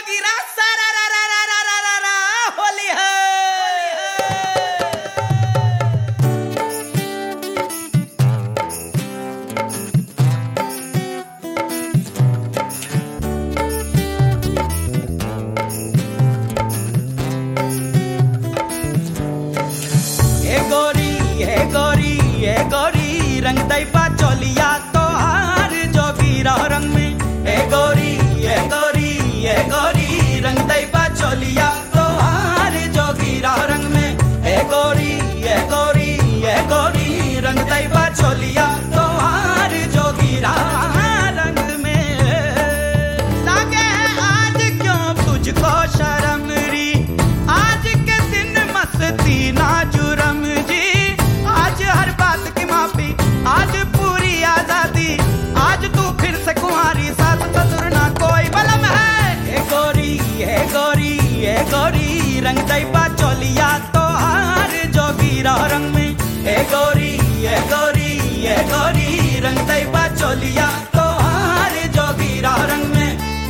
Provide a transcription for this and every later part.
जोगीरा सारा रा रा रा रा रा रा रा होली है। गोरी रंग दैबा चोलिया तोहार जोगीरा रंग में। ए गोरी रंग दैबा चोलिया तोहार जोगीरा रंग में। ए गोरी रंग दैबा चोलिया तोहार जोगीरा रंग में। लागे है आज क्यों तुझको शर्म री, आज के दिन मस्ती ना जुर्म जी। आज हर बात की माफी, आज पूरी आजादी, आज तू फिर से कुंवारी, सास ससुर ना कोई बलम है। ए गोरी रंग दैबा चोलिया तोहार जोगीरा रंग में। ए गोरी रंग दैबा चोलिया तोहार जोगीरा रंग में।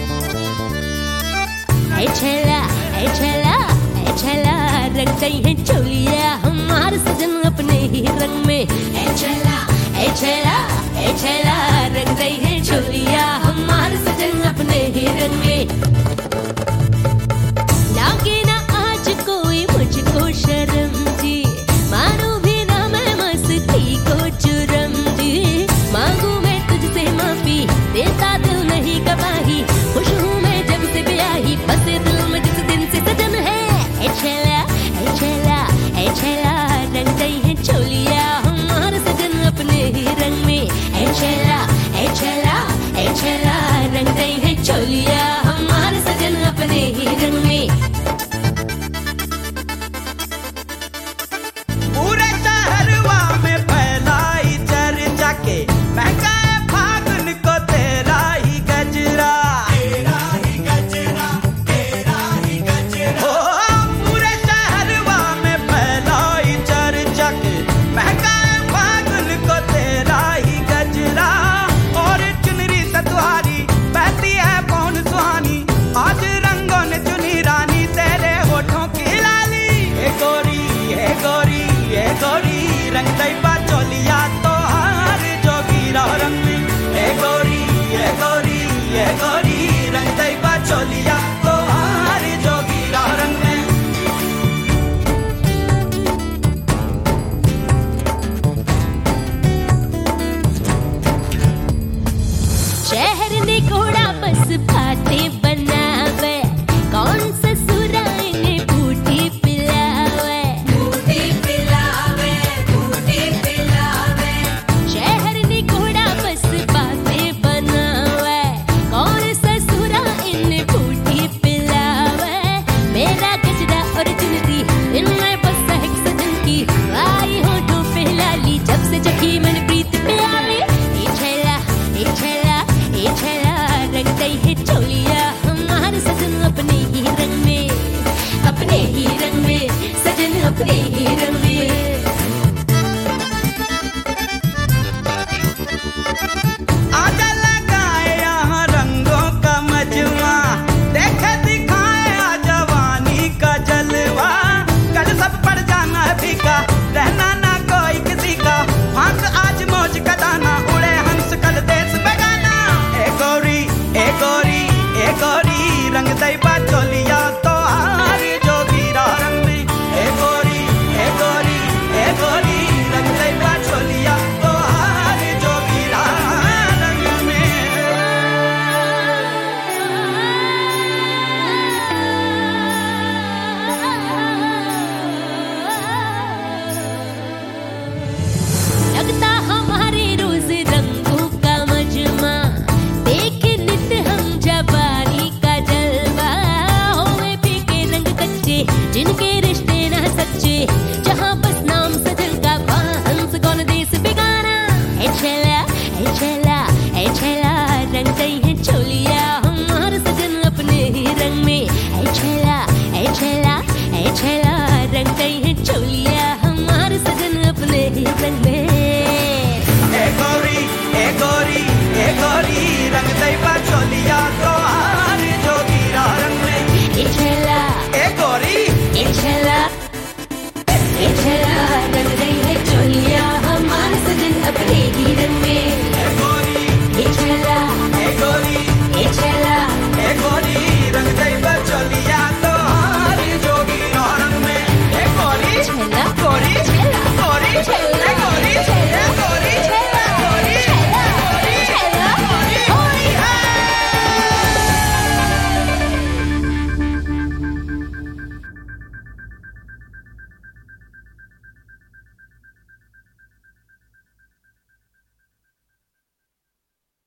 ऐ छला रंग दई है चोलिया हमार सजन अपने ही रंग में। ऐ छला रंग दई है चोलिया हमार सजन अपने ही रंग में। लागे ना आज कोई मुझको शर्म जी, मानो भी ना मैं मस्ती को जुर्म जी। मांगू मैं तुझसे माफी, देता दिल नहीं गवाही, खुश हूँ मैं जब से ब्याही, बसे दिल में जिस दिन से सजन है। ऐ छला रंग दई है चोलिया हमार सजन अपने ही रंग में। ऐ छला रंग दई है चोलिया हमार सजन अपने ही रंग में। पूरे शहरवा में फैलाई चर्चा के, महंगा है फागुन को तेरा ही गजरा। ओ पूरे शहरवा में फैलाई चर्चा के, महंगा है फागुन को तेरा ही गजरा। और चुनरी से तुम्हारी बहती है पौन सुहानी, आज रंगों ने चुनी रानी तेरे होठों की लाली। ए गोरी रंग दैबा चोलिया तोहार जोगीरा रंग में। ए गोरी रंग दैबा चोलिया तोहार जोगीरा रंग में। शहर ने घोड़ा बस बातें बना